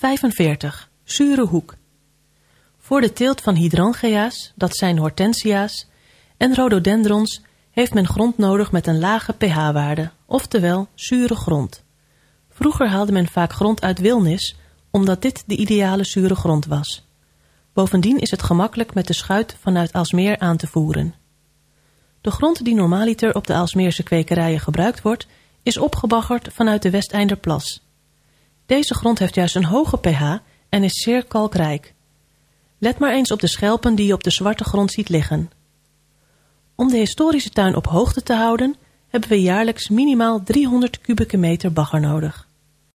45. Zure hoek. Voor de teelt van hydrangea's, dat zijn hortensia's, en rhododendrons heeft men grond nodig met een lage pH-waarde, oftewel zure grond. Vroeger haalde men vaak grond uit Wilnis, omdat dit de ideale zure grond was. Bovendien is het gemakkelijk met de schuit vanuit Aalsmeer aan te voeren. De grond die normaaliter op de Aalsmeerse kwekerijen gebruikt wordt, is opgebaggerd vanuit de Westeinderplas. Deze grond heeft juist een hoge pH en is zeer kalkrijk. Let maar eens op de schelpen die je op de zwarte grond ziet liggen. Om de historische tuin op hoogte te houden, hebben we jaarlijks minimaal 300 kubieke meter bagger nodig.